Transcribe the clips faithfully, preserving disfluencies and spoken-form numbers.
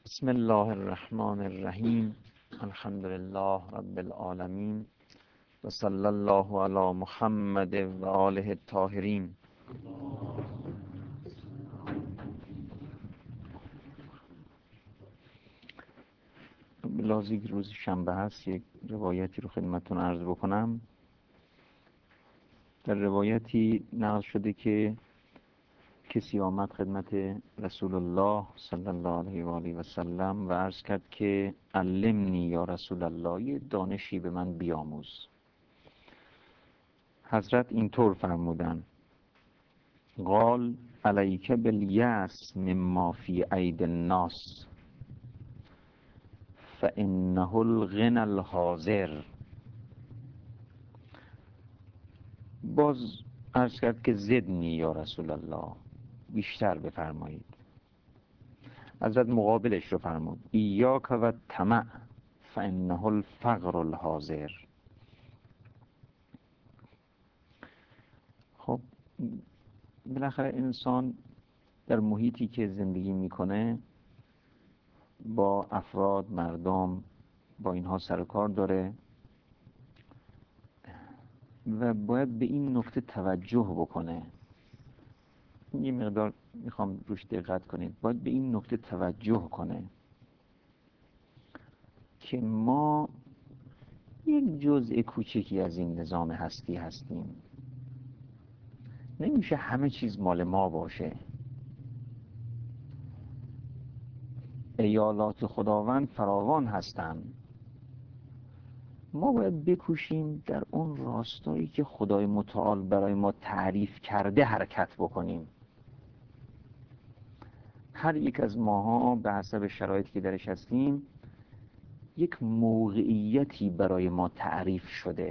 بسم الله الرحمن الرحیم. الحمد لله رب العالمین و صلی الله علی محمد و آله الطاهرین. بلازی که روز شنبه هست یک روایتی رو خدمتتون عرض بکنم. در روایتی نقل شده که کسی آمد خدمت رسول الله صلی الله علیه و آله و سلم و عرض کرد که علمنی یا رسول الله، یه دانشی به من بیاموز. حضرت اینطور فرمودن: قال علیک بالیأس مما فی ایدی الناس فانه الغنی الحاضر. باز عرض کرد که زدنی یا رسول الله، بیشتر بفرمایید. حضرت مقابلش رو فرمود: ایاک و طمع فانه الفقر الحاضر. خب بالاخره انسان در محیطی که زندگی میکنه با افراد، مردم، با اینها سر و کار داره و باید به این نکته توجه بکنه. یه مقدار میخوام روش دقت کنید. باید به این نکته توجه کنه که ما یک جزء کوچکی از این نظام هستی هستیم. نمیشه همه چیز مال ما باشه. ایالات خداوند فراوان هستند. ما باید بکوشیم در اون راستایی که خدای متعال برای ما تعریف کرده حرکت بکنیم. هر یک از ماها به حسب شرایطی که درش هستیم یک موقعیتی برای ما تعریف شده.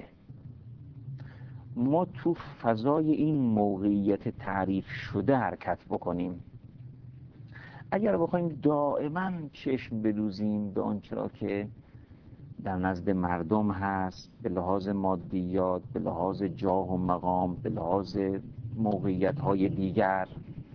ما تو فضای این موقعیت تعریف شده حرکت بکنیم. اگر بخوایم دائما چشم بدوزیم به آنچه را که در نزد مردم هست، به لحاظ مادیات، به لحاظ جاه و مقام، به لحاظ موقعیت‌های دیگر،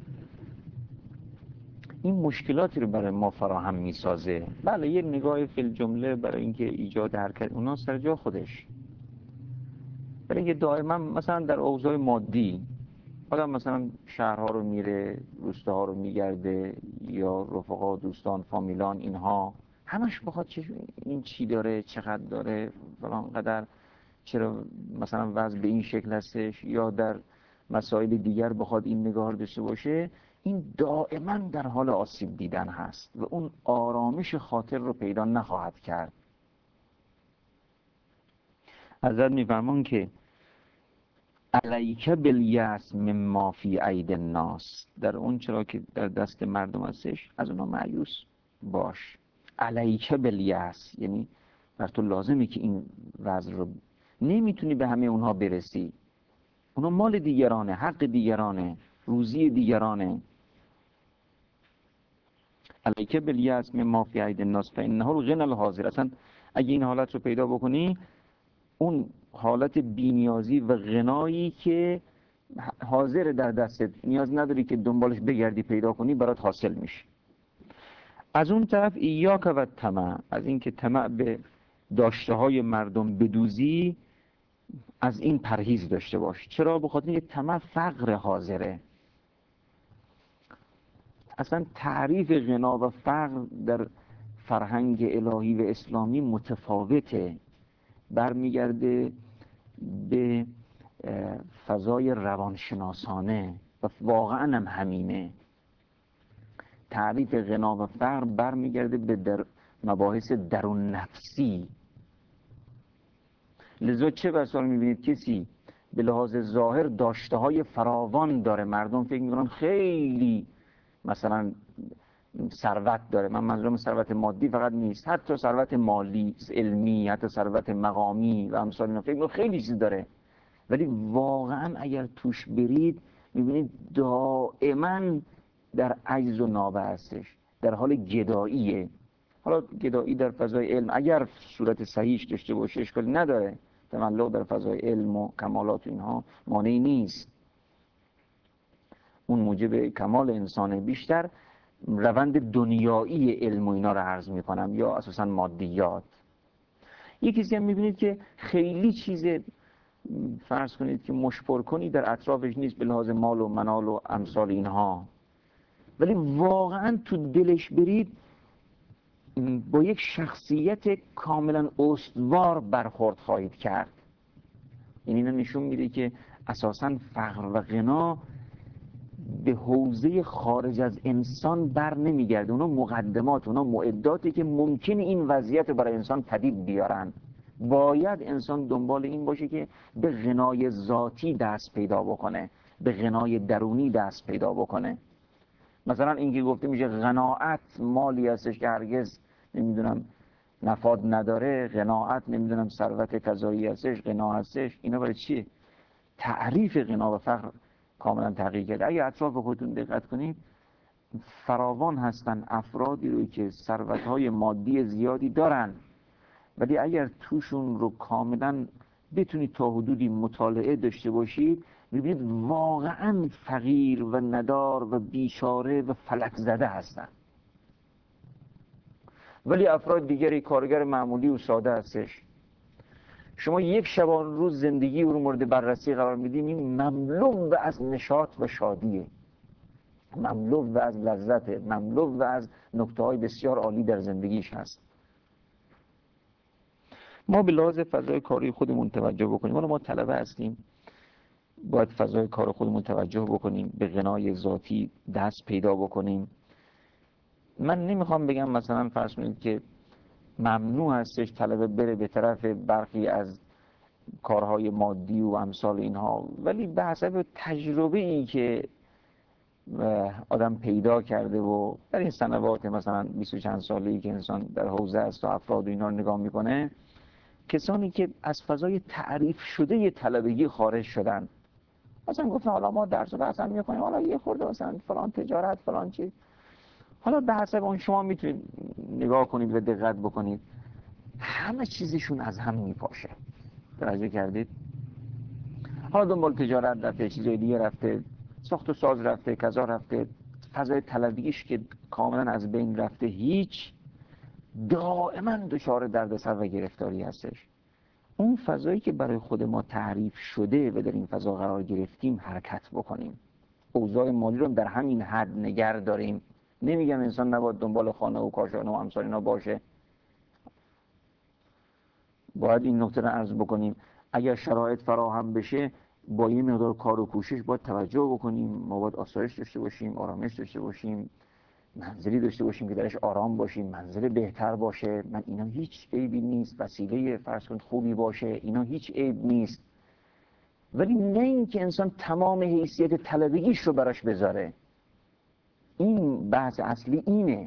این مشکلاتی رو برای ما فراهم می‌سازه. بله، یه نگاه فی الجمله برای اینکه ایجاد حرکت اونا سر جا خودش، برای اینکه دائما مثلا در اوضاع مادی آدم مثلا شهرها رو میره، روستاها رو میگرده، یا رفقا، دوستان، فامیلان، اینها همش بخواد چه این چی داره، چقدر داره، فلان قدر، چرا مثلا وضع به این شکل هستش، یا در مسائل دیگر بخواد این نگاه داشته باشه. این دائما در حال آسیب دیدن هست و اون آرامش خاطر رو پیدا نخواهد کرد. حضرت میفرمان که علیک بالیأس مما فی ایدی الناس، در اون چرا که در دست مردم هستش از اونها مایوس باش. علیک بالیأس یعنی بر تو لازمه که این وضع رو، نمیتونی به همه اونها برسی، اونها مال دیگرانه، حق دیگرانه، روزی دیگرانه. علیک بالیأس مما فی ایدی الناس فانه الغنی الحاضر. اصلا اگه این حالت رو پیدا بکنی، اون حالت بی‌نیازی و غنایی که حاضر در دستت، نیاز نداری که دنبالش بگردی پیدا کنی، برات حاصل میشه. از اون طرف ایاک و طمع، از این که طمع به داشته های مردم بدوزی، از این پرهیز داشته باش. چرا؟ بخاطر اینکه طمع فقر حاضره. اصلا تعریف غنا و فقر در فرهنگ الهی و اسلامی متفاوته، برمیگرده به فضای روانشناسانه و واقعا هم همینه. تعریف غنا و فقر برمیگرده به در مباحث درون نفسی. لذا چه بسا میبینید کسی به لحاظ ظاهر داشته های فراوان داره، مردم فکر میکنن خیلی مثلا ثروت داره. من منظورم ثروت مادی فقط نیست، حتی ثروت مالی، علمی، حتی ثروت مقامی و امثال اینا، فکر میکنن خیلی چیز داره. ولی واقعا اگر توش برید میبینید دائما در عجز و نابه هستش، در حال گداییه. حالا گدایی در فضای علم اگر صورت صحیحش داشته باشه اشکالی نداره، تملق در فضای علم و کمالات اینها مانعی نیست، اون موجب کمال انسانه. بیشتر روند دنیایی علم و اینا رو عرض میکنم یا اساسا مادیات. یه کسی هم میبینید که خیلی چیز فرض کنید که مشپر کنی در اطرافش نیست به لحاظ مال و منال و امثال اینها، ولی واقعا تو دلش برید با یک شخصیت کاملا استوار برخورد خواهید کرد. این اینو نشون میده که اساسا فقر و غنا به حوزه خارج از انسان بر نمیگرده، اونا مقدمات، اونا معداتی که ممکن این وضعیت رو برای انسان پدید بیارن. باید انسان دنبال این باشه که به غنای ذاتی دست پیدا بکنه، به غنای درونی دست پیدا بکنه. مثلا اینکه گفته میشه قناعت مالی هستش که هرگز نمیدونم نفاد نداره، قناعت نمیدونم ثروت کذایی هستش، غنا هستش، اینا برای چیه؟ تعریف غنا و فقر کاملا تغییر کرده. اگه اطراف خودتون دقت کنید فراوان هستن افرادی رو که ثروت‌های مادی زیادی دارن، ولی اگر توشون رو کاملا بتونید تا حدودی مطالعه داشته باشید میبینید واقعا فقیر و ندار و بیچاره و فلک زده هستن. ولی افراد دیگری کارگر معمولی و ساده هستش، شما یک شبان روز زندگی رو مورد بررسی قرار میدیم، این مملو از نشاط و شادیه، مملو از لذت، مملو از نکته‌های بسیار عالی در زندگیش هست. ما به لحاظ فضای کاری خودمون توجه بکنیم. ما طلبه هستیم، باید فضای کار خودمون توجه بکنیم، به غنای ذاتی دست پیدا بکنیم. من نمیخوام بگم مثلا فرض کنید که ممنوع هستش طلبه بره به طرف برخی از کارهای مادی و امثال اینها، ولی به حسب تجربه ای که آدم پیدا کرده و در این سنوات مثلا بیست و چند ساله‌ای که انسان در حوزه است و افراد و اینا رو نگاه میکنه، کسانی که از فضای تعریف شده طلبگی خارج شدن، مثلا گفتن حالا ما درس و بحث هم میکنیم، حالا یه خورده مثلا فلان تجارت فلان چیز، حالا به حسب اون شما میتونید نگاه کنید و دقت بکنید، همه چیزشون از هم میپاشه. توجه کردید؟ حالا دنبال تجارت رفته، چیزای دیگه رفته، ساخت و ساز رفته، کذا رفته، فضای طلبیش که کاملا از بین رفته، هیچ، دائما دچار دردسر و گرفتاری هستش. اون فضایی که برای خود ما تعریف شده و در این فضا قرار گرفتیم حرکت بکنیم. اوضاع مالی رو در همین حد نگه داریم. نمیگم انسان نباید دنبال خانه و کاشانه و امثال اینا باشه، باید این نکته رو عرض بکنیم. اگر شرایط فراهم بشه با یه مقدار کار و کوشش باید توجه بکنیم. ما باید آسایش داشته باشیم، آرامش داشته باشیم، منزلی داشته باشیم که درش آرام باشیم، منزل بهتر باشه. من اینا هیچ عیبی نیست، وسیله فرض کنید خوبی باشه، اینا هیچ عیب نیست، ولی نه اینکه انسان تمام حیثیت طلبگیش رو براش بذاره. این بحث اصلی اینه،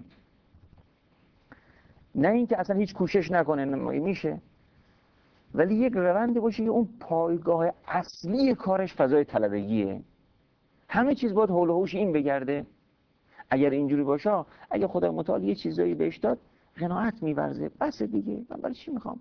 نه اینکه اصلا هیچ کوشش نکنه. میشه، ولی یک روند باشه که اون پایگاه اصلی کارش فضای طلبگیه. همه چیز باید حول و حوش این بگرده. اگر اینجوری باشه، اگه خدا متعال یه چیزایی بهش داد، قناعت می‌ورزه، بس دیگه من برای چی میخوام؟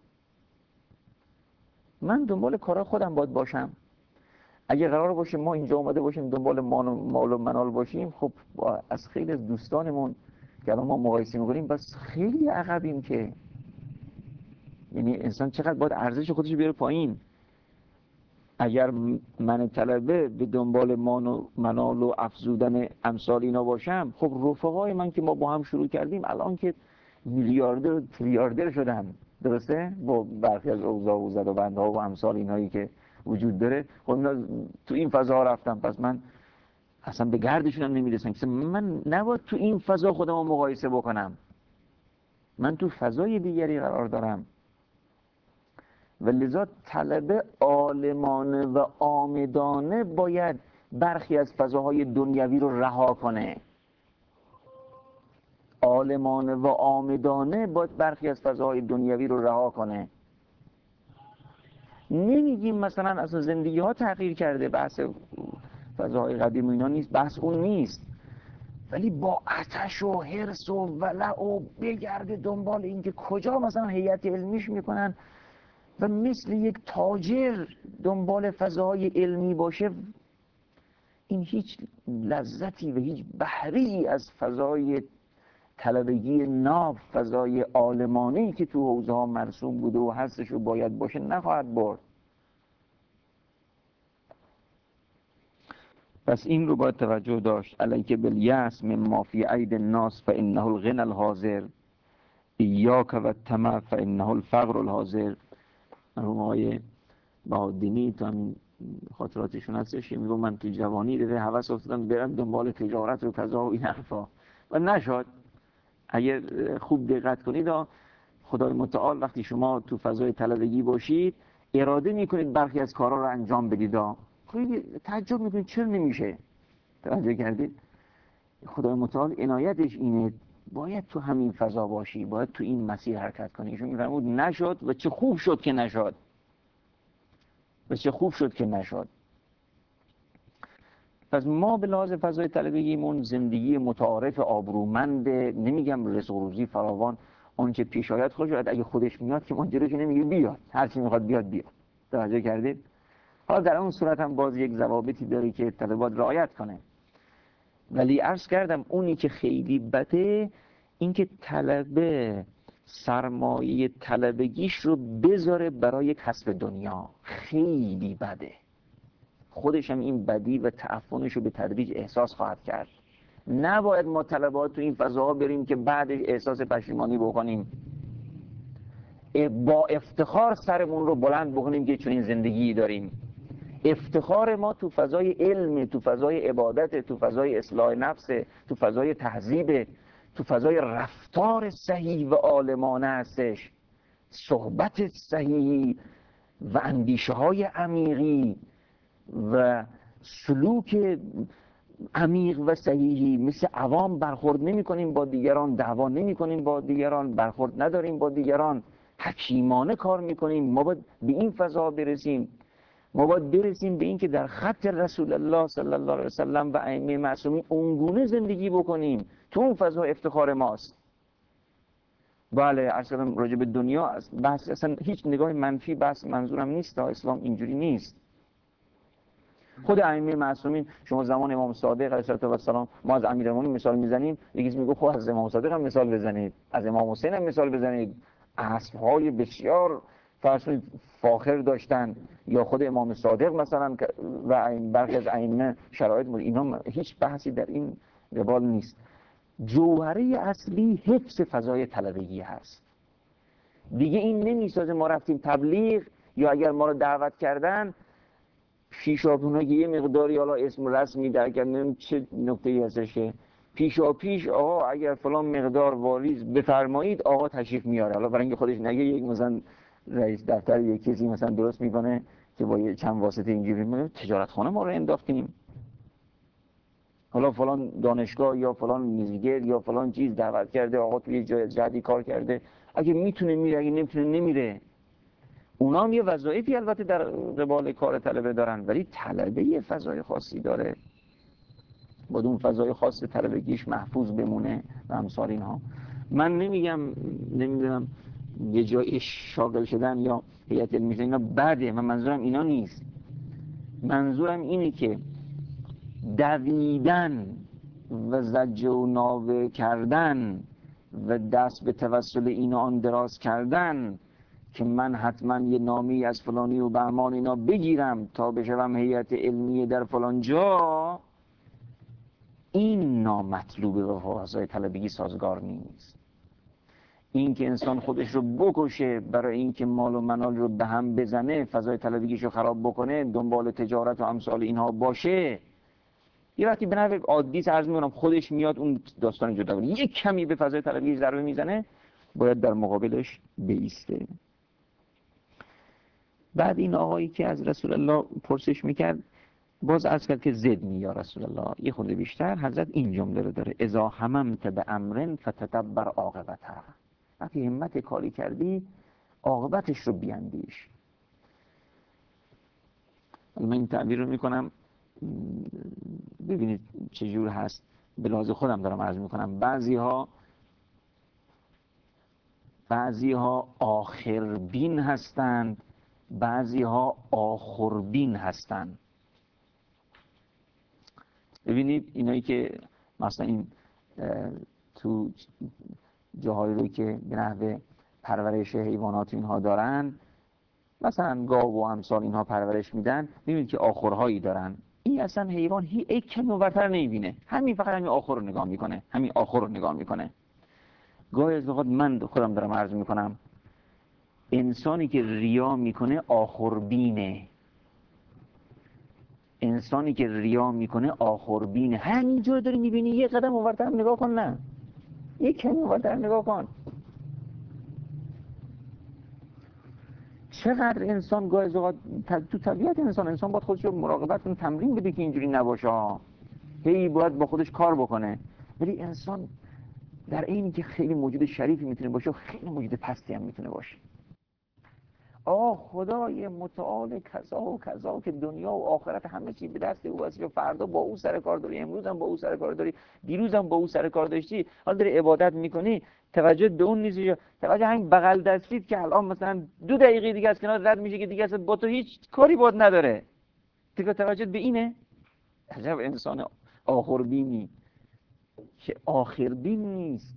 من دنبال کارا خودم باید باشم. اگه قرار باشه ما اینجا اومده باشیم دنبال مال و منال باشیم، خب از خیلی از دوستانمون که الان ما مقایسه می‌کنیم بس خیلی عقبیم. که یعنی انسان چقدر باید ارزش خودش بیاره پایین. اگر من طلبه به دنبال مان و منال و افزودن امثال اینا باشم، خب رفقای من که ما با هم شروع کردیم الان که میلیاردر و تریلیاردر شدن، درسته؟ با برخی از اوضاع و زد و بندها و امثال اینایی که وجود داره، خب اینا تو این فضا رفتم، پس من اصلا به گردشون هم نمیرسم. من نباید تو این فضا خودم رو مقایسه بکنم، من تو فضای دیگری قرار دارم. و لذا طلبه عالمانه و آمدانه باید برخی از فضاهای دنیوی رو رها کنه. عالمانه و آمدانه باید برخی از فضاهای دنیوی رو رها کنه. نمیگیم مثلا اصلا زندگی ها تغییر کرده، بحث فضاهای قدیم و اینا نیست، بحث اون نیست، ولی با آتش و حرص و ولع و بگرده دنبال این که کجا مثلا هیئت علمیش میکنن و مثل یک تاجر دنبال فضاهای علمی باشه. این هیچ لذتی و هیچ بهره‌ای از فضای طلبگی ناب، فضای عالمانه‌ای که تو حوزه ها مرسوم بوده و هستش و باید باشه نخواهد برد. پس این رو باید توجه داشت. علیک بالیأس مما فی اید الناس فانه الغنى الحاضر ایاک و الطمع فانه الفقر الحاضر. مرحوم آقای بهاءالدینی تو همین خاطراتشون هستش که میگم من تو جوانی دیده هوس افتادم برم دنبال تجارت و کذا و این حرفا و نشد. اگر خوب دقت کنید خدای متعال وقتی شما تو فضای طلبگی باشید اراده میکنید برخی از کارها رو انجام بدید، خیلی تعجب میکنید چرا نمیشه. توجه کردید؟ خدای متعال عنایتش اینه باید تو همین فضا باشی، باید تو این مسیر حرکت کنی. ایشون میفرمود نشد و چه خوب شد که نشد و چه خوب شد که نشد. پس ما به لحاظ فضای طلبگیمون زندگی متعارف آبرومند، نمیگم رزق و روزی فراوان، آنچه پیش آید خوش آید، اگه خودش میاد که ما جلوش نمیگیم بیاد، هر کی میخواد بیاد بیاد. توجه کردید؟ حالا در اون صورت هم باز یک ضوابطی داره که طلبات رعایت کنه. ولی عرض کردم اونی که خیلی بده این که طلبه سرمایه طلبگیش رو بذاره برای کسب دنیا، خیلی بده. خودش هم این بدی و تعفنش رو به تدریج احساس خواهد کرد. نباید ما طلبات تو این فضاها بریم که بعدش احساس پشیمانی بکنیم، با افتخار سرمون رو بلند بکنیم که چنین زندگی داریم. افتخار ما تو فضای علم، تو فضای عبادت، تو فضای اصلاح نفس، تو فضای تهذیب، تو فضای رفتار صحیح و عالمانه هستش، صحبت صحیح و اندیشه های عمیقی و سلوک عمیق و صحیحی. مثل عوام برخورد نمی کنیم با دیگران، دعوا نمی کنیم با دیگران، برخورد نداریم با دیگران، حکیمانه کار می کنیم. ما باید به این فضا برسیم. ما باید برسیم به این که در خط رسول الله صلی الله علیه وسلم و ائمه معصومین اونگونه زندگی بکنیم. تو اون فضا افتخار ماست. بله اصلا راجع به دنیا بحث، اصلا هیچ نگاه منفی بحث منظورم نیست. اسلام اینجوری نیست. خود ائمه معصومین، شما زمان امام صادق علیه السلام، ما از امیرالمومنین مثال میزنیم، یکی میگه خب از امام صادق هم مثال بزنید، از امام حسین هم مثال بزنید. اسبهای بسیار فرسون فاخر داشتن، یا خود امام صادق مثلا و برخی از ائمه شرایط بود. اینا هیچ بحثی در این قبال نیست. جوهره اصلی حفظ فضای طلبگی هست. دیگه این نمیسازه ما رفتیم تبلیغ یا اگر ما رو دعوت کردن پیشاپیش یه مقداری حالا اسم رسمی در کردن چه نکته‌ای هستش که پیشا پیش آقا اگر فلان مقدار واریز بفرمایید آقا تشریف میاره. حالا برای اینکه خودش نگه یک مثلا رئیس دفتر یک کسی مثلا درست میکنه که با چند واسطه اینجوری میگه تجارت خانه ما رو انداختیم، حالا فلان دانشگاه یا فلان میزگر یا فلان چیز دعوت کرده، آقا توی جای جدی کار کرده، اگه میتونه میره اگه نمیتونه نمیره. اونا هم یه وظایفی البته در قبال کار طلبه دارن، ولی طلبه یه فضای خاصی داره، باید اون فضای خاص طلبگیش محفوظ بمونه و امثال اینها. من نمیگم نمیدونم یه جای شاغل شدن یا هیئت علمی اینا بده، من منظورم اینا نیست. منظورم اینه که دویدن و زجه و ناوه کردن و دست به توسل این و آن دراز کردن که من حتما یه نامی از فلانی و بهمان اینا بگیرم تا بشوم هیئت علمی در فلان جا، این نامطلوبه و فضای طلبگی سازگار نیست. این که انسان خودش رو بکشه برای اینکه مال و منال رو به هم بزنه، فضای طلبگیش رو خراب بکنه، دنبال تجارت و امثال اینها باشه، یه وقتی به نحو عادی عرض می‌کنم خودش میاد اون داستان جدا بود، یک کمی به فضای طلبگی ضربه میزنه، باید در مقابلش بایسته. بعد این آقایی که از رسول الله پرسش میکرد باز عرض کرد که زدنی یا رسول الله، یه خورده بیشتر. حضرت این جمله رو داره: اذا هممت به امر فتدبر عاقبته، وقتی همت کاری کردی عاقبتش رو بیاندیش. من این تعبیر رو میکنم ببینید چجور هست، به لحاظ خودم دارم عرض میکنم. بعضی ها بعضی ها آخربین هستند، بعضی ها آخربین هستند. ببینید اینایی که مثلا این تو جاهایی رو که به نحوه پرورش حیوانات اینها دارن، مثلا گاو و امثال اینها پرورش میدن، ببینید که آخرهایی دارن. این اصلا حیوان هی یک کمی اونورتر نمیبینه، همین فقط همین آخر رو نگاه میکنه، همین آخر رو نگاه میکنه. گاهی از اوقات من خودم دارم عرض میکنم، انسانی که ریا میکنه آخربینه، انسانی که ریا میکنه آخربینه. همینجور داری میبینی، یه قدم اونورتر نگاه کن، نه یک کمی اونورتر نگاه کن. چقدر انسان گاهی از اوقات تو طبیعت انسان، انسان باید خودش رو مراقبت کنه، تمرین بده که اینجوری نباشه، هی باید با خودش کار بکنه. ولی انسان در اینی که خیلی موجود شریفی میتونه باشه و خیلی موجود پستی هم میتونه باشه. آه خدای متعال کذا و کذا که دنیا و آخرت همه چی به دست او است، فردا با او سر کار داری، امروز هم با او سر کار داری، دیروز هم با او سر کار داشتی، حالا داری عبادت میکنی، توجه به اون نیست، توجه همین بغل دستید که الان مثلا دو دقیقه دیگه از کنار رد میشه که دیگه اصلا با تو هیچ کاری باد نداره، دیگه توجه به اینه. عجب انسان آخربینی که آخربین نیست.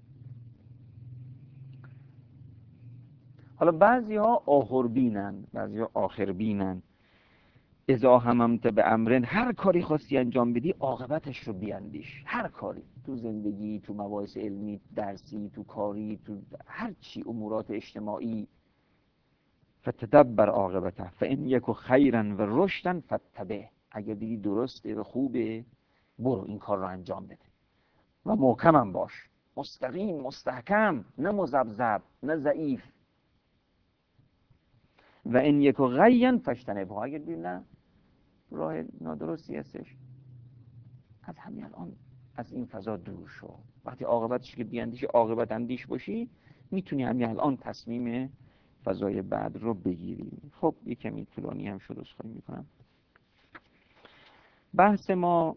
حالا بعضی ها آخربینن، بعضی ها آخربینن. اذا هممت به امرن، هر کاری خواستی انجام بدی عاقبتش رو بیاندیش. هر کاری تو زندگی، تو مباحث علمی، درسی، تو کاری، تو هر چی، امورات اجتماعی، فتدبر عاقبته فان یک خیرا و رشدا فاتبع، اگر دیدی درسته و خوبه برو این کار رو انجام بده و محکمم باش، مستقیم مستحکم، نه مذبذب نه ضعیف. و ان یک غیا فاجتنبه، اگر دیدی نه راه نادرستی هستش، از همین الان از این فضا دور شو. وقتی عاقبتش که بیاندیشی، عاقبت اندیش باشی، میتونی همین الان تصمیم فضای بعد رو بگیری. خب یک کمی طولانی هم شد، عذرخواهی میکنم. بحث ما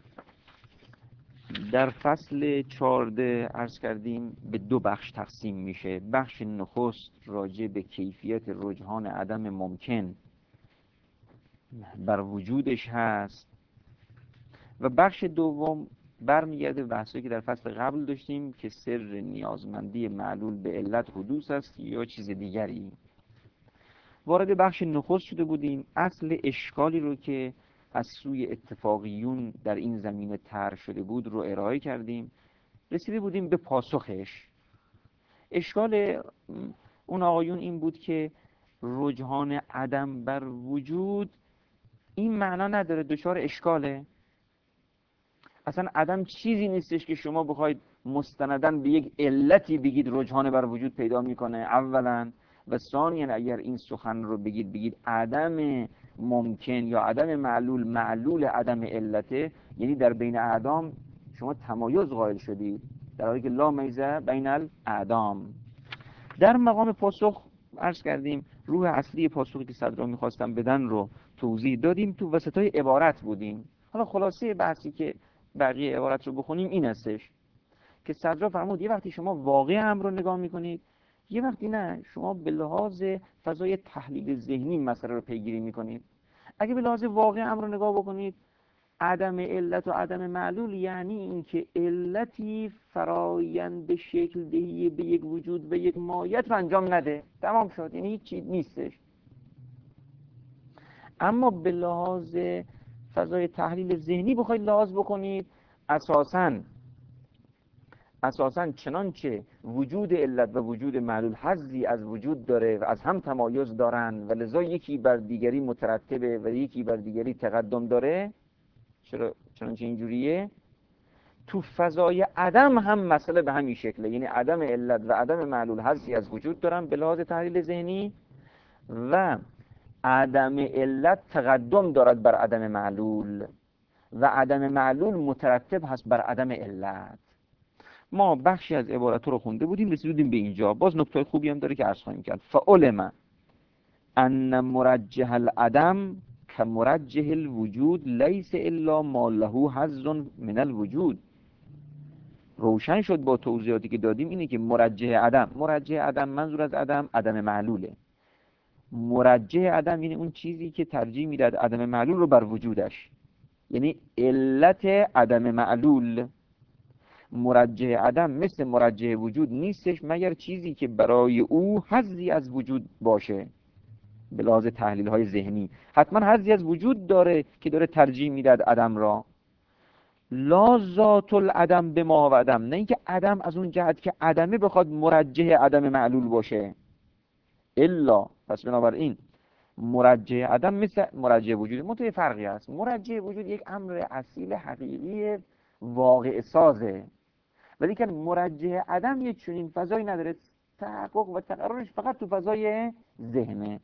در فصل چهارده عرض کردیم به دو بخش تقسیم میشه. بخش نخست راجع به کیفیت رجحان عدم ممکن بر وجودش هست و بخش دوم برمیگرده به بحثی که در فصل قبل داشتیم که سر نیازمندی معلول به علت حدوث است یا چیز دیگری. وارد بخش نخست شده بودیم، اصل اشکالی رو که از سوی اتفاقیون در این زمینه طرح شده بود رو ارائه کردیم، رسیده بودیم به پاسخش. اشکال اون آقایون این بود که رجحان عدم بر وجود این معنا نداره، دچار اشکاله. اصلا عدم چیزی نیستش که شما بخواید مستنداً به یک علتی بگید رجحان بر وجود پیدا میکنه اولا، و ثانیاً اگر این سخن رو بگید بگید عدم ممکن یا عدم معلول معلول عدم علته، یعنی در بین اعدام شما تمایز قائل شدید، در حالی که لا میزه بین الاعدام. در مقام پاسخ عرض کردیم روح اصلی پاسخی که صدرا میخواستم بدن رو توضیح دادیم، تو وسطای عبارت بودیم. حالا خلاصه بحثی که بقیه عبارت رو بخونیم این هستش که صدرا فرمود یه وقتی شما واقع امر رو نگاه میکنید، یه وقتی نه شما به لحاظ فضای تحلیل ذهنی مسئله رو پیگیری میکنید. اگه به لحاظ واقع امر رو نگاه بکنید، عدم علت و عدم معلول یعنی اینکه علتی فرایند شکل دهی به یک وجود و یک ماهیت رو انجام نده، تمام شد، یعنی هیچ چیز نیستش. اما به لحاظ فضای تحلیل ذهنی بخواید لحاظ بکنید، اساساً اساساً چنانچه وجود علت و وجود معلول حظی از وجود داره و از هم تمایز دارن و لذا یکی بر دیگری مترتبه و یکی بر دیگری تقدم داره، چرا چنانچه اینجوریه، تو فضای عدم هم مسئله به همین شکله، یعنی عدم علت و عدم معلول حظی از وجود دارن به لحاظ تحلیل ذهنی و عدم علت تقدم دارد بر عدم معلول و عدم معلول مترتب هست بر عدم علت. ما بخشی از عبارت رو خونده بودیم، رسیدیم به اینجا. باز نکته خوبی هم داره که عرض خواهیم کرد. فعلم ان مرجح العدم که مرجح الوجود لیس الا ما له حظ من الوجود. روشن شد با توضیحاتی که دادیم اینه که مرجح عدم، مرجح عدم منظور از عدم عدم معلوله. مرجح عدم یعنی اون چیزی که ترجیح میداد عدم معلول رو بر وجودش. یعنی علت عدم معلول، مرجح عدم مثل مرجح وجود نیستش مگر چیزی که برای او حظی از وجود باشه. به لحاظ تحلیل های ذهنی حتما حظی از وجود داره که داره ترجیح میداد عدم را. لا ذات العدم به ما و عدم، نه اینکه عدم از اون جهت که عدمه بخواد مرجح عدم معلول باشه. الا پس بنابراین مرجح عدم مثل مرجح وجود. منتها فرقی هست، مرجح وجود یک امر اصیل حقیقی واقع سازه، ولی که مرجح عدم یه چنین فضایی نداره، تحقق و تقررش فقط تو فضای ذهنه.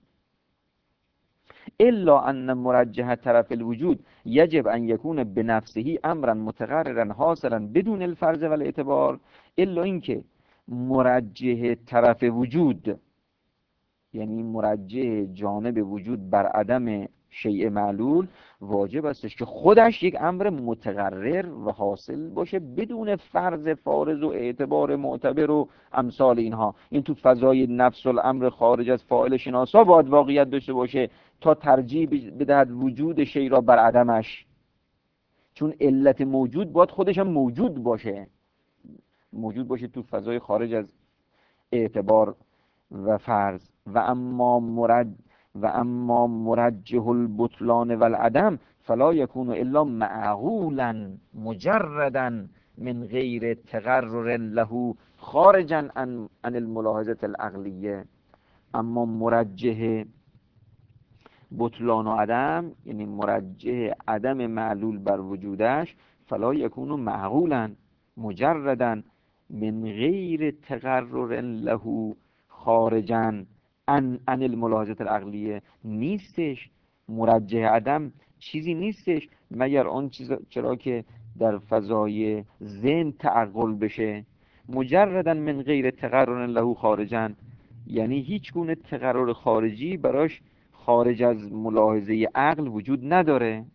الا ان مرجح طرف الوجود یجب ان یکون بنفسه امرا متقررا حاصلا بدون الفرض و الاعتبار. الا اینکه مرجح طرف وجود، یعنی مرجح جانب وجود بر عدم شیء معلول، واجب استش که خودش یک امر متقرر و حاصل باشه بدون فرض فارض و اعتبار معتبر و امثال اینها. این تو فضای نفس الامر خارج از فاعل شناسا باید واقعیت داشته باشه تا ترجیح بدهد وجود شیء را بر عدمش، چون علت موجود باید خودش هم موجود باشه، موجود باشه تو فضای خارج از اعتبار و فرض. و اما مرج و اما مرجح البطلان و العدم فلا یکون الا معقولا مجردا من غیر تقرر له خارجا عن عن الملاحظه العقلیه. اما مرجح بطلان و عدم، یعنی مرجح عدم معلول بر وجودش، فلا یکون معقولا مجردا من غیر تقرر له خارجا عن عن الملاحظه العقلیه، نیستش. مرجح عدم چیزی نیستش مگر آن چیز چرا که در فضای ذهن تعقل بشه. مجردا من غیر تقرر له خارجا یعنی هیچ گونه تقرر خارجی براش خارج از ملاحظه عقل وجود نداره.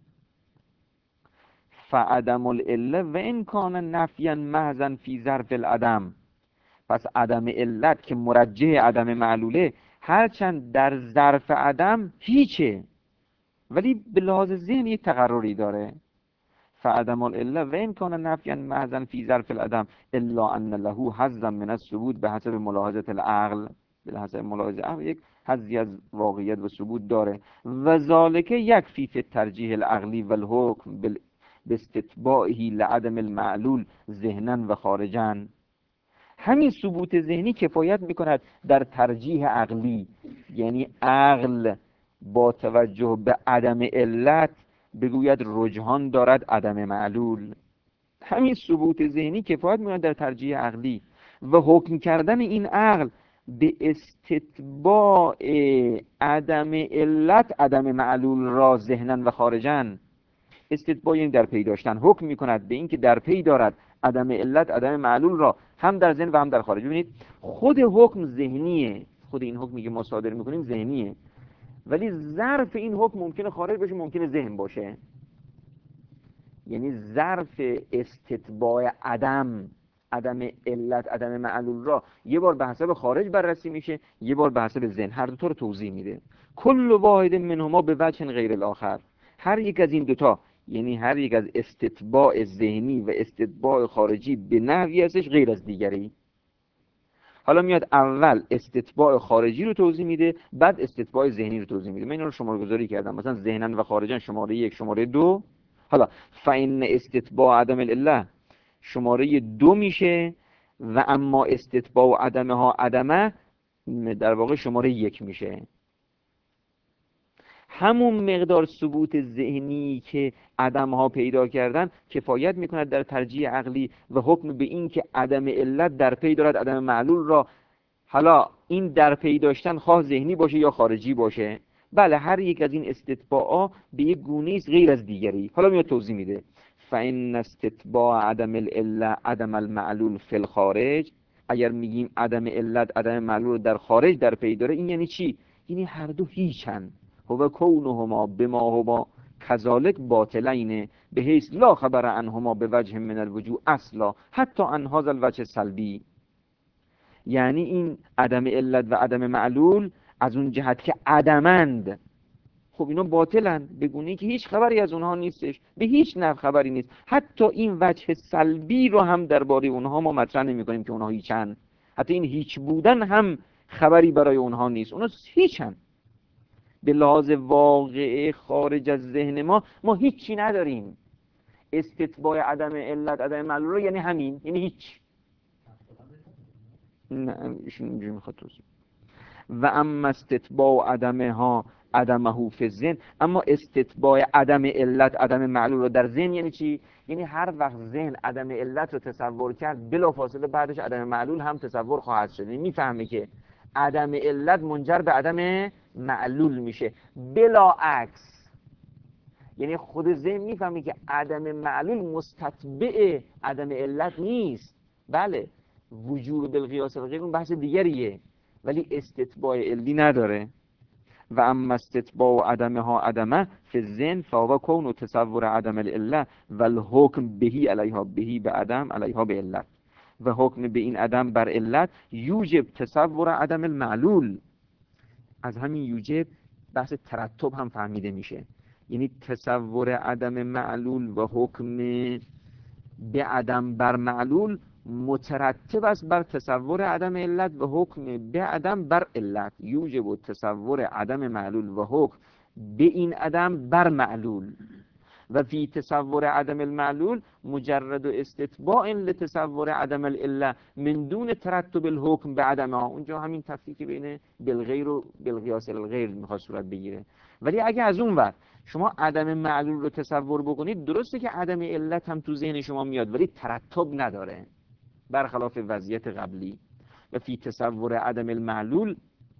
فعدم العله و ان کان نفیا محضا فی ظرف العدم، پس عدم علت که مرجح عدم معلوله هرچند در ظرف عدم هیچه، ولی به لحاظ ذهن یک تقرری داره. فعدم العله و ان کان نفیا محضا فی ظرف العدم الا ان له حظا من الثبوت به حسب ملاحظه العقل، به حسب ملاحظه عقل یک حظی از واقعیت و ثبوت داره. و ذالک یکفی فی الترجیح العقلی و الحکم باستتباعه لعدم المعلول ذهنا و خارجا. همین ثبوت ذهنی کفایت میکند در ترجیح عقلی، یعنی عقل با توجه به عدم علت بگوید رجحان دارد عدم معلول. همین ثبوت ذهنی کفایت میکند در ترجیح عقلی و حکم کردن این عقل به استتباع عدم علت عدم معلول را ذهنا و خارجا. استتباع یعنی در پی داشتن، حکم میکند به این که در پی دارد عدم علت عدم معلول را هم در ذهن و هم در خارج. ببینید خود حکم ذهنیه، خود این حکمی که ما صادر میکنیم ذهنیه، ولی ظرف این حکم ممکنه خارج باشه، ممکنه ذهن باشه. یعنی ظرف استتباع عدم عدم علت عدم معلول را یه بار به حسب خارج بررسی میشه، یه بار به حسب ذهن. هر دو تا رو توضیح میده. کل واحد منهما به وجه غیر الاخر، هر یک از این دوتا، یعنی هر یک از استتباع ذهنی و استتباع خارجی به نحوی هستش غیر از دیگری. حالا میاد اول استتباع خارجی رو توضیح میده، بعد استتباع ذهنی رو توضیح میده. من اینا رو شماره گذاری کردم، مثلا ذهنا و خارجا شماره یک، شماره دو. حالا فإن استتباع عدم العله شماره دو میشه و اما استتباع عدمها عدمه در واقع شماره یک میشه. همون مقدار ثبوت ذهنی که عدمها پیدا کردن کفایت میکند در ترجیح عقلی و حکم به این که عدم علت در پی دارد عدم معلول را. حالا این در پی داشتن خواه ذهنی باشه یا خارجی باشه، بله هر یک از این استتباعا به یک گونه است غیر از دیگری. حالا میاد توضیح میده. فإن استتباع عدم العله عدم المعلول فی الخارج، اگر میگیم عدم علت عدم معلول در خارج در پی داره، این یعنی چی؟ یعنی هر دو هیچن. هو کونهما بما هما کذالک باطلین بحیث لا خبر عنهما به وجه من الوجوه اصلا حتی عن هذا الوجه سلبی. یعنی این عدم علت و عدم معلول از اون جهت که عدمند خب اینا باطلن، بگونی که هیچ خبری از اونها نیستش، به هیچ نحو خبری نیست. حتی این وجه سلبی رو هم درباره اونها ما مطرح نمی‌کنیم که اونها هیچن. حتی این هیچ بودن هم خبری برای اونها نیست، اونها هیچن. به لحاظ واقعه خارج از ذهن ما ما هیچی نداریم. استتباع عدم علت عدم معلول رو یعنی همین، یعنی هیچ. نه ایشون اینجوری میخواد توضیح. و اما استتباع عدمها عدمه فی الذهن، اما استتباع عدم علت عدم معلول رو در ذهن یعنی چی؟ یعنی هر وقت ذهن عدم علت رو تصور کرد بلافاصله بعدش عدم معلول هم تصور خواهد شد. یعنی میفهمه که عدم علت منجر به عدم معلول میشه، بلا عکس. یعنی خود ذهن میفهمه که عدم معلول مستتبع عدم علت نیست. بله وجوب بالقیاس الغیر اون بحث دیگریه، ولی استتباع علمی نداره. و اما استتباع عدمها عدمه فی الذهن فهو کون تصور عدم العله و الحکم بهی علیها، بهی به عدم علیها به علت، و حکم به این عدم بر علت یوجب تصور عدم المعلول. از همین یوجب بحث ترتب هم فهمیده میشه، یعنی تصور عدم معلول و حکم به عدم بر معلول مترتب است بر تصور عدم علت و حکم به عدم بر علت. یوجب و تصور عدم معلول و حکم به این عدم بر معلول و فی تصور عدم المعلول مجرد و استتباع لتصور عدم العله من دون ترتب الحکم به عدمها. اونجا همین تفکیک بین بالغیر و بالقیاس الغیر میخواد صورت بگیره. ولی اگه از اون ور شما عدم معلول رو تصور بکنید، درسته که عدم علت هم تو ذهن شما میاد ولی ترتب نداره، برخلاف وضعیت قبلی. و فی تصور عدم المعلول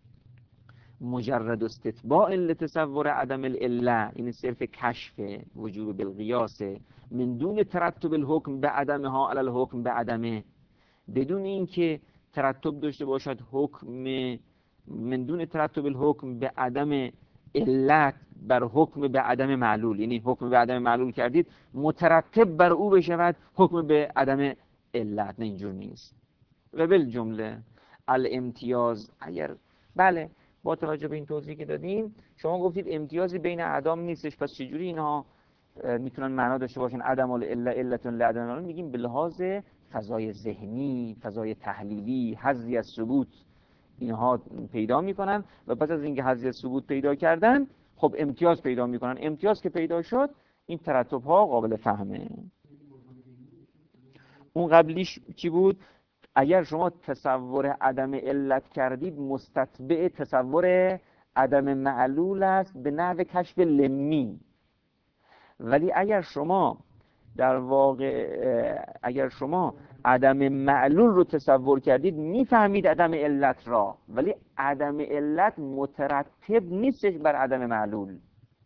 مجرد استتباع لتصور عدم العله، این صرف کشف وجوب بالقیاس من دون ترتب الحکم به عدمها علی الحکم به عدمه، بدون اینکه ترتب داشته باشد حکم، من دون ترتب الحکم به عدم علت بر حکم به عدم معلول. یعنی حکم به عدم معلول کردید مترتب بر او بشود حکم به عدم علت، نه اینجور نیست. و بالجمله الامتیاز، اگر بله با توجه به این توضیحی که دادیم شما گفتید امتیازی بین اعدام نیستش، پس چجوری اینها میتونن معنا داشته باشن عدم العله علت لعدم المعلول؟ میگیم به لحاظ فضای ذهنی، فضای تحلیلی، حظی از ثبوت اینها پیدا میکنن و پس از اینکه حظی از ثبوت پیدا کردن خب امتیاز پیدا میکنن. امتیاز که پیدا شد این ترتب ها قابل فهمه. اون قبلیش چی بود؟ اگر شما تصور عدم علت کردید مستتبع تصور عدم معلول است به نحو کشف لمی. ولی اگر شما در واقع اگر شما عدم معلول رو تصور کردید میفهمید عدم علت را، ولی عدم علت مترتب نیستش بر عدم معلول.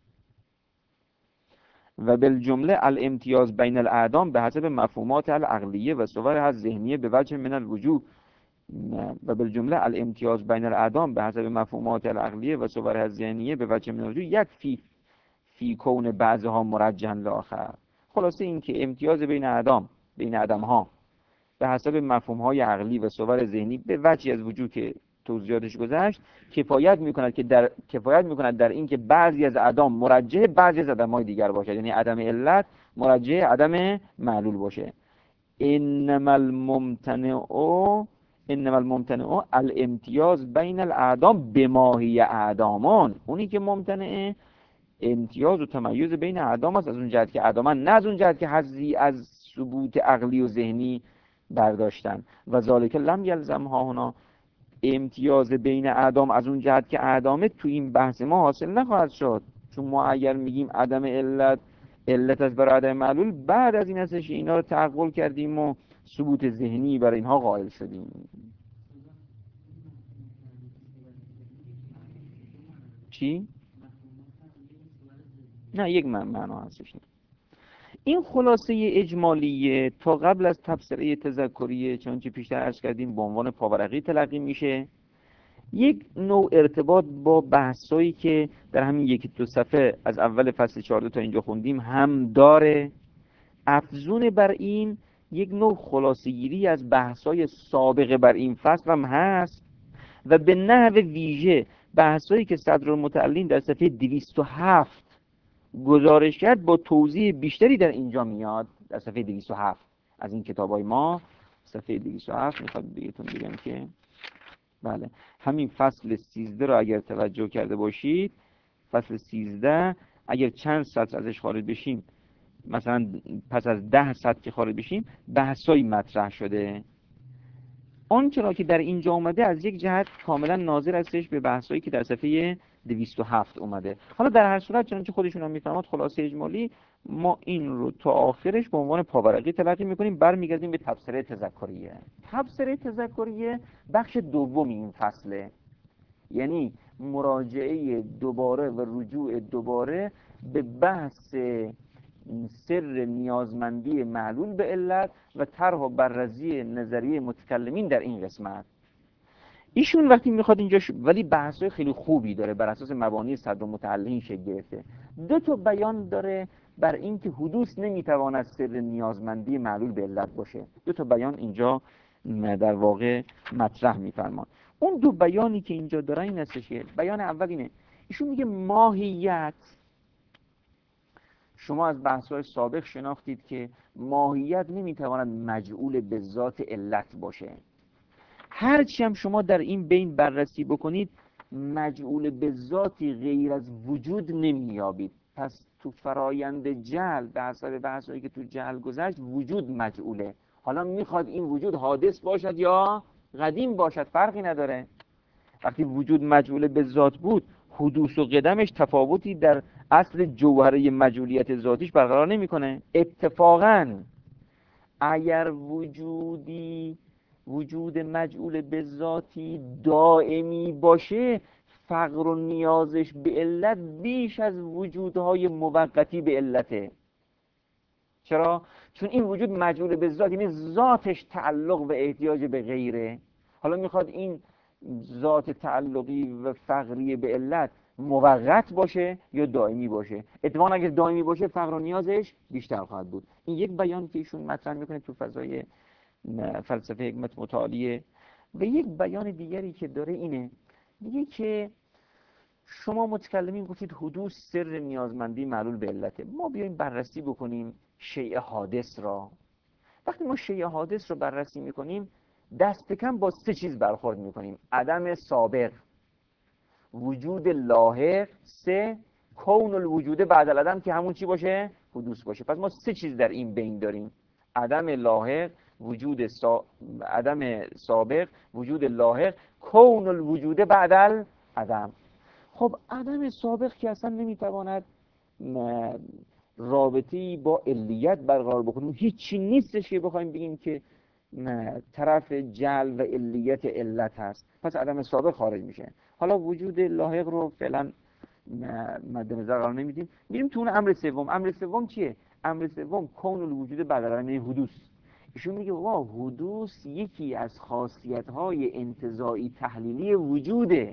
و بالجمله الامتیاز بین الاعدام به حسب مفهومات العقلیه و صور از ذهنیه به وجه من الوجوه. و بالجمله الامتیاز بین الاعدام به حسب مفهومات العقلیه و صور از ذهنیه به وجه من الوجوه یک فی فی کون بعضها مرجحا لآخر. خلاصه این که امتیاز بین اعدام بین عدمها به حسب مفهوم‌های عقلی و صور ذهنی به وجهی از وجود که توضیحاتش گذشت کفایت می‌کند که در کفایت می‌کند در این که بعضی از اعدام مرجح بعضی از عدم‌های دیگر باشد، یعنی عدم علت مرجح عدم معلول باشه. انما الممتنع انما الممتنع الامتیاز بین الاعدام بماهی اعدامان، اونی که ممتنعه امتیاز و تمیز بین اعدام است، از اون جهت که اعدامان، نه از اون جهت که حظی از ثبوت عقلی و ذهنی برداشتن. و ذالک لم یلزم ها هنا، امتیاز بین اعدام از اون جهت که اعدامه تو این بحث ما حاصل نخواهد شد، چون ما اگر میگیم عدم علت علت از برای عدم معلول، بعد از این هستش اینا رو تعقل کردیم و ثبوت ذهنی برای اینها قائل شدیم. چی؟ نه یک معنا هستش. این خلاصه اجمالیه تا قبل از تبصره تذکریه چنانچه پیشتر عرض کردیم به عنوان پاورقی تلقی میشه. یک نوع ارتباط با بحثایی که در همین یکی دو صفحه از اول فصل چهارده تا اینجا خوندیم هم داره. افزون بر این یک نوع خلاصه گیری از بحثای سابقه بر این فصل هم هست و به نحو ویژه بحثایی که صدرالمتعلین در صفحه دویست و هفت گزارش کرد با توضیح بیشتری در اینجا میاد، در صفحه دویست و هفت از این کتابای ما. صفحه دویست و هفت میخواد بهتون بگم که بله همین فصل سیزده رو اگر توجه کرده باشید، فصل سیزده اگر چند سطر ازش خارج بشیم، مثلا پس از ده سطر که خارج بشیم، بحثایی مطرح شده. آنچه را که در اینجا اومده از یک جهت کاملا ناظر هستش به بحثایی که در صفحه دویست و هفت اومده. حالا در هر صورت چنانچه خودشون هم میفرماد، خلاصه اجمالی ما این رو تا آخرش به عنوان پاورقی تلقی میکنیم. برمیگردیم به تبصره تذکریه. تبصره تذکریه بخش دوم این فصله، یعنی مراجعه دوباره و رجوع دوباره به بحث سر نیازمندی معلول به علت و طرح و بررسی نظریه متکلمین در این قسمت. ایشون وقتی میخواد اینجا ش... ولی بحثای خیلی خوبی داره، بر اساس مبانی صدرالمتعلین شکل گرفته. دو تا بیان داره بر اینکه حدوث نمیتواند سر نیازمندی معلول به علت باشه. دو تا بیان اینجا در واقع مطرح میفرمان. اون دو بیانی که اینجا داره این هستش که بیان اول اینه، ایشون میگه ماهیت، شما از بحث‌های سابق شناختید که ماهیت نمیتواند مجعول به ذات علت باشه. هرچی هم شما در این بین بررسی بکنید، مجعول به ذاتی غیر از وجود نمیابید. پس تو فرایند جعل، به حسب بحثایی که تو جعل گذشت، وجود مجعوله. حالا میخواد این وجود حادث باشد یا قدیم باشد، فرقی نداره. وقتی وجود مجعول به ذات بود، حدوث و قدمش تفاوتی در اصل جوهره مجعولیت ذاتیش برقرار نمیکنه. اتفاقاً اگر وجودی وجود مجعول به ذاتی دائمی باشه، فقر و نیازش به علت بیش از وجودهای موقتی به علته. چرا؟ چون این وجود مجعول به ذات، یعنی ذاتش تعلق و احتیاج به غیره. حالا میخواد این ذات تعلقی و فقری به علت موقت باشه یا دائمی باشه. اتفاقا اگر دائمی باشه، فقر و نیازش بیشتر خواهد بود. این یک بیان که ایشون مطرح میکنه تو فضای فلسفه حکمت متعالیه. و یک بیان دیگری که داره اینه، میگه که شما متکلمین گفتید حدوث سر نیازمندی معلول به علته. ما بیایم بررسی بکنیم شیء حادث را. وقتی ما شیء حادث رو بررسی میکنیم، دست کم با سه چیز برخورد میکنیم: عدم سابق، وجود لاحق، سه کون الوجود بعد العدم که همون چی باشه؟ حدوث باشه. پس ما سه چیز در این بین داریم: عدم لاحق، وجود سا... عدم سابق، وجود لاحق، کون الوجود بعد العدم. خب عدم سابق که اصلا نمیتواند رابطه‌ای با علیت برقرار بکنیم، هیچی نیستش که بخوایم بگیم که طرف جعل و علیت علت هست، پس عدم سابق خارج میشه. حالا وجود لاحق رو فعلا مد نظر قرار نمیدیم، میریم تو اون امر سوم. امر سوم چیه؟ امر سوم کون الوجود بعد العدم، یعنی حدوث. ایشون میگه وا حدوث یکی از خاصیت‌های انتزاعی تحلیلی وجوده.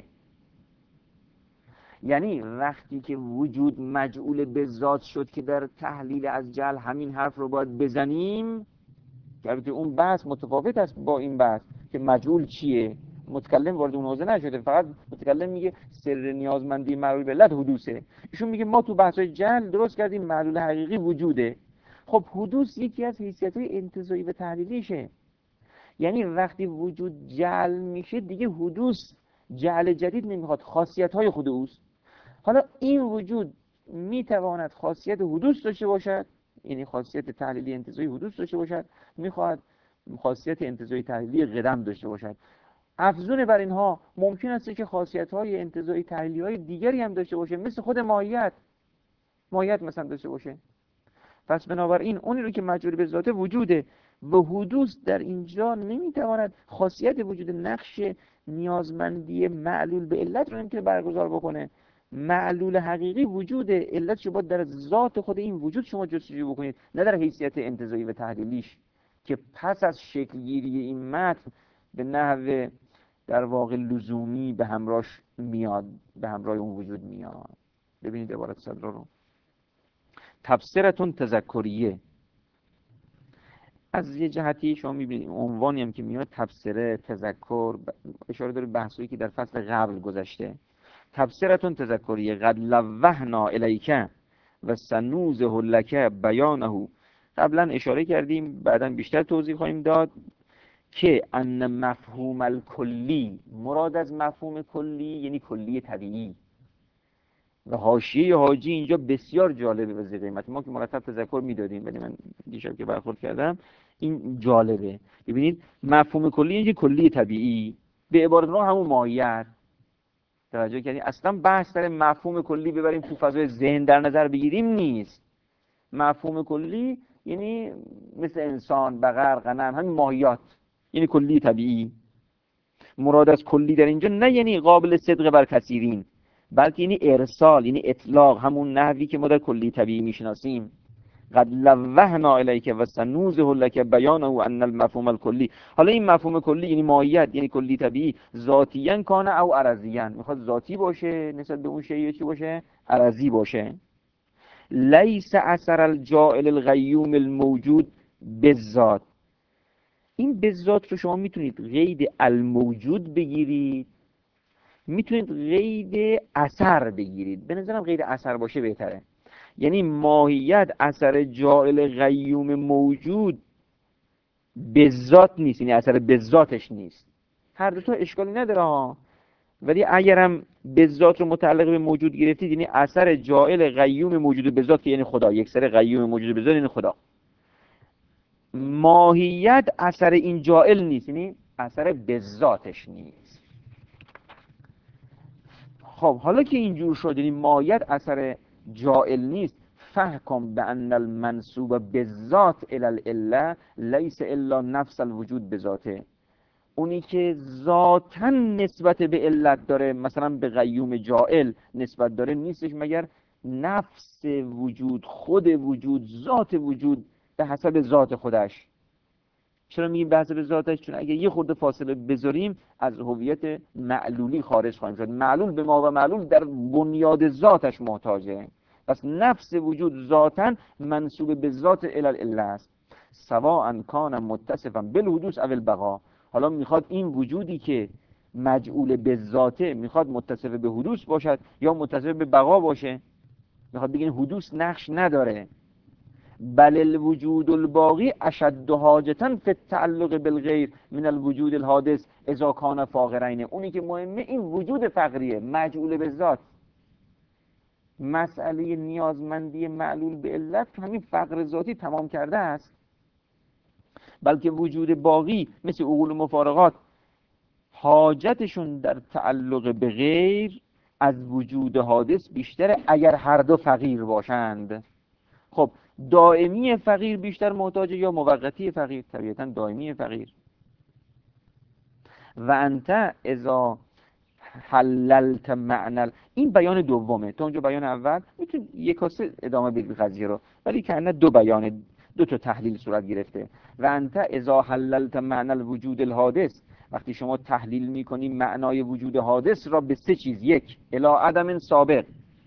یعنی وقتی که وجود مجعول به ذات شد که در تحلیل از جعل همین حرف رو باید بزنیم، که البته اون بحث متفاوت است با این بحث که مجعول چیه. متکلم وارد اون حوزه نشده، فقط متکلم میگه سر نیازمندی معلول به علت حدوثه. ایشون میگه ما تو بحث‌های جعل درست کردیم معلول حقیقی وجوده. خب حدوث یکی از حیثیت‌های انتزاعی و تحلیلیشه. یعنی وقتی وجود جعل میشه، دیگه حدوث جعل جدید نمیخواد، خاصیت‌های خود اوست. حالا این وجود میتواند خاصیت حدوث داشته باشد، یعنی خاصیت تحلیلی انتزاعی حدوث داشته باشد، میخواهد خاصیت انتزاعی تحلیلی قدم داشته باشد. افزون بر اینها ممکن است که خاصیت‌های انتزاعی تحلیلی‌های دیگری هم داشته باشه، مثل خود ماهیت ماهیت مثلا داشته باشه. پس بنابراین اونی رو که مجعول به ذات وجوده و حدوث در اینجا نمیتواند خاصیت وجود نقش نیازمندی معلول به علت رو نمیتونه برگزار بکنه. معلول حقیقی وجوده، علت شما در ذات خود این وجود شما جستجو بکنید، نه در حیثیت انتزاعی و تحلیلیش که پس از شکل گیری این متن به نحو در واقع لزومی به همراهش میاد، به همراه اون وجود میاد. ببینید عبارت صدر رو. تبصرتون تذکریه، از یه جهتی شما میبینید عنوانی هم که میاد تبصره، تذکر، اشاره داره بحثایی که در فصل قبل گذشته. تبصرتون تذکریه قد لوحنا الیک و سنوزه لک بیانه. قبلا اشاره کردیم، بعدا بیشتر توضیح خواهیم داد که ان مفهوم الکلی، مراد از مفهوم کلی یعنی کلی طبیعی. و حاشیه حاجی اینجا بسیار جالبه و ذی قیمت، ما که مرتب تذکر میدادیم ولی من دیشب که برخورد کردم این جالبه. ببینید مفهوم کلی یعنی کلی طبیعی، به عبارت ما همون ماهیت. توجه کردین؟ اصلا بحث سر مفهوم کلی ببریم تو فضای ذهن در نظر بگیریم نیست. مفهوم کلی یعنی مثل انسان، بقر، غنم، همین ماهیات، یعنی کلی طبیعی. مراد از کلی در اینجا نه یعنی قابل صدق بر کثیرین، بلکه یعنی ارسال، یعنی اطلاق، همون نحوی که ما در کلی طبیعی میشناسیم. قد لوحنا الیک و سنوزه لک بیانه ان المفهوم الکلی. حالا این مفهوم کلی یعنی ماهیت، یعنی کلی طبیعی، ذاتیاً کان او عرضیاً، میخواد ذاتی باشه نسبت به اون شیء چی باشه؟ عرضی باشه. لیس اثر الجاعل الغیوم الموجود بالذات. این بالذات رو شما میتونید قید الموجود بگیرید، میتونید قید اثر بگیرید. به نظرم قید اثر باشه بهتره. یعنی ماهیت اثر جاعل قیوم موجود بالذات نیست، یعنی اثر بالذاتش نیست. هر دو تا اشکالی نداره ها، ولی اگرم بالذات رو متعلق به موجود گرفتید یعنی اثر جاعل قیوم موجود بالذات که یعنی خدا، یک سر قیوم موجود بالذات یعنی خدا. ماهیت اثر این جاعل نیست، یعنی اثر بالذاتش نیست. خب حالا که اینجور شد یعنی ماهیت اثر جاعل نیست، فحکم بان المنسوب بالذات الی العله لیس الا نفس الوجود بذاته. اونی که ذاتاً نسبت به علت داره، مثلا به قیوم جاعل نسبت داره، نیستش مگر نفس وجود، خود وجود، ذات وجود به حسب ذات خودش. چرا میگیم به حسب ذاتش؟ چون اگه یه خورده فاصله بذاریم از هویت معلولی خارج خواهیم شد. معلول به ما و معلول در بنیاد ذاتش محتاجه. پس نفس وجود ذاتاً منسوب به ذات الی العله است، سواء کان متصفا بالحدوث او البقاء. حالا میخواد این وجودی که مجعول به ذاته میخواد متصف به حدوث باشد یا متصف به بقا باشه. میخواد بگه حدوث نقش نداره. بل الوجود الباقی اشد حاجتا فی التعلق بالغیر من الوجود الحادث اذا کان فاقرین. اونی که مهمه این وجود فقریه، مجعول به ذات. مسئله نیازمندی معلول به علت همین فقر ذاتی تمام کرده است. بلکه وجود باقی مثل عقول مفارقات حاجتشون در تعلق به غیر از وجود حادث بیشتره اگر هر دو فقیر باشند. خب دائمی فقیر بیشتر محتاجه یا موقتی فقیر؟ طبیعتا دائمی فقیر. و انت اذا حللت معنی، این بیان دومه. تا اونجا بیان اول میتونید یک کاسه ادامه بدید قضیه رو، ولی که نه دو بیان، دو تا تحلیل صورت گرفته. و انت اذا حللت معنی الوجود الحادث، وقتی شما تحلیل میکنی معنای وجود حادث را به سه چیز: یک، الی عدم سابق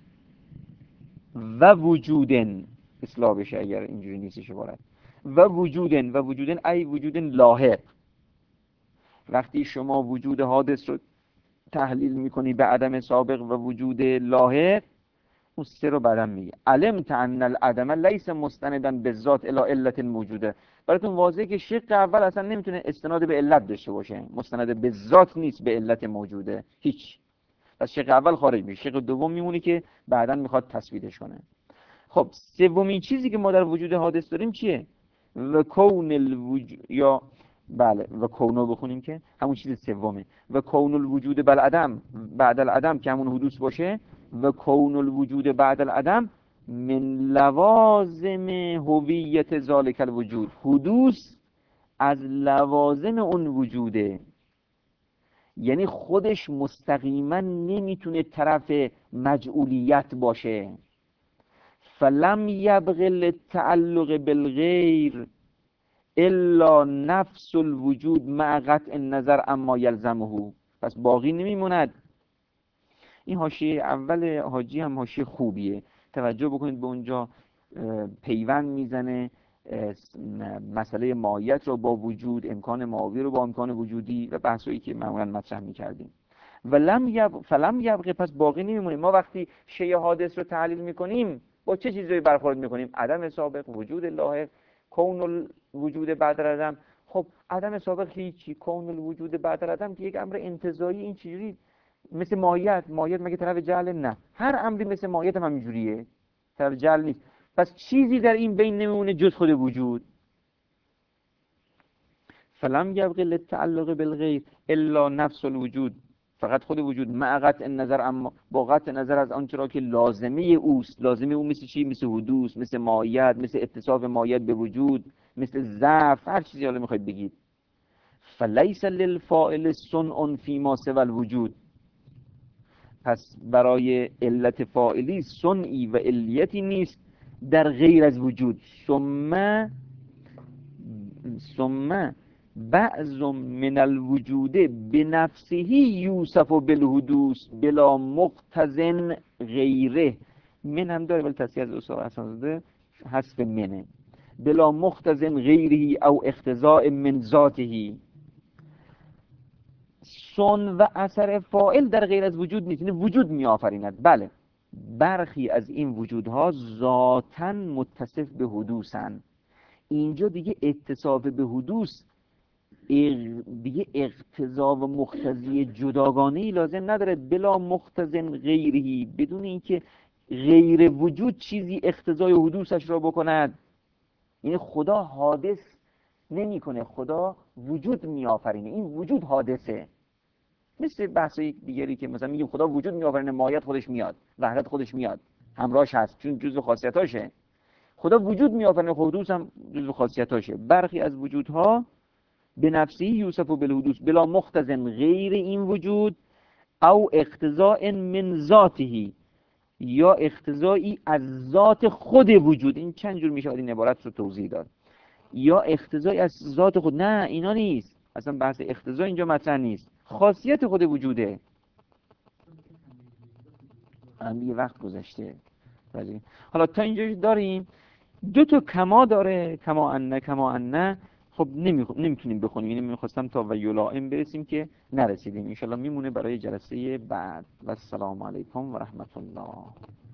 و وجودن، اصلاح بشه اگر اینجوری نیستش عبارت، و وجودن و وجودن ای وجودن لاحق. وقتی شما وجود حادث رو تحلیل میکنی به عدم سابق و وجود لاحق، اون سه رو بعدم میگه. علمت ان العدم لیس مستندا بالذات الی علت موجوده. براتون واضحه که شق اول اصلا نمیتونه استناد به علت داشته باشه، مستند به ذات نیست، به علت موجوده هیچ. پس شق اول خارج میشه، شق دوم میمونه که بعداً میخواد تثبیتش کنه. خب سومین چیزی که ما در وجود حادث داریم چیه؟ و کون الوجود، یا بله و کونو بخونیم که همون چیز سومه. و کون الوجود بالعدم بعد العدم که همون حدوث باشه. و کون الوجود بعد العدم من لوازم هویت ذالک الوجود، حدوث از لوازم اون وجوده، یعنی خودش مستقیما نمیتونه طرف مجعولیت باشه. فلم یبق للتعلق بالغیر الا نفس الوجود مع قطع النظر اما یلزمه. پس باقی نمیموند. این حاشیه اول حاجی هم حاشیه خوبیه، توجه بکنید به اونجا پیوند میزنه مسئله ماهیت رو با وجود، امکان ماهی رو با امکان وجودی و بحثایی که معمولا مطرح میکردیم. و لم یب فلم یبقه، پس باقی نمیمونه. ما وقتی شیء حادث رو تحلیل میکنیم با چه چیزایی برخورد میکنیم؟ عدم سابق، وجود لاحق، کون الوجود بعد العدم. خب عدم سابق هیچی، کون الوجود بعد العدم که یک امر انتزاعی، این چجوری مثل ماهیت؟ ماهیت مگه طرف جهل؟ نه، هر امری مثل ماهیت هم همینجوریه، طرف جهل نیست. پس چیزی در این بین نمیمونه جز خود وجود. فلم یبقى للتعلق بالغیر الا نفس الوجود، فقط خود وجود، مع قطع نظر، اما با قطع نظر از آنچه را که لازمه اوست. لازمه او مثل چی؟ مثل حدوث، مثل ماهیت، مثل اتصاف ماهیت به وجود، مثل ضعف، هر چیزی حالا میخواید بگید. فلیس للفاعل صنع فیما سوى الوجود، پس برای علت فاعلی صنعی و علیتی نیست در غیر از وجود. ثم ثم بعض من الوجود بنفسه یوصف بالحدوث بلا مقتضن غیره. من هم داره ولی تصحیح از استاد حسن‌زاده حذف منه. بلا مقتضن غیره او اقتضاء من ذاته. صن و اثر فاعل در غیر از وجود نیست، یعنی وجود می آفریند. بله، برخی از این وجودها ذاتاً متصف به حدوثن. اینجا دیگه اتصاف به حدوث دیگه اقتضا و مقتضی جداگانه‌ای لازم نداره. بلا مقتضن غیرهی، بدون اینکه غیر وجود چیزی اقتضای حدوثش را بکند. یعنی خدا حادث نمیکنه، خدا وجود میآفرینه، این وجود حادثه. مثل بحثای دیگری که مثلا میگیم خدا وجود میآفرینه، ماهیت خودش میاد، وحدت خودش میاد، همراهش هست چون جزء خاصیتاشه. خدا وجود میآفرینه، حدوث هم جزء خاصیتاشه. برخی از وجودها به نفسی یوصف بالحدوث بلا مقتضن غیر این وجود او اقتضاء من ذاته، یا اقتضایی از ذات خود وجود. این چند جور میشه این عبارت رو توضیح داد. یا اقتضایی از ذات خود، نه اینا نیست، اصلا بحث اقتضا اینجا مطرح نیست، خاصیت خود وجوده. دیگه وقت گذشته. حالا تا اینجا داریم دو تا کما داره، کما انه کما انه. خب نمیتونیم بخونیم، یعنی میخواستم تا و یلائم برسیم که نرسیدیم. انشالله میمونه برای جلسه بعد. و السلام علیکم و رحمت الله.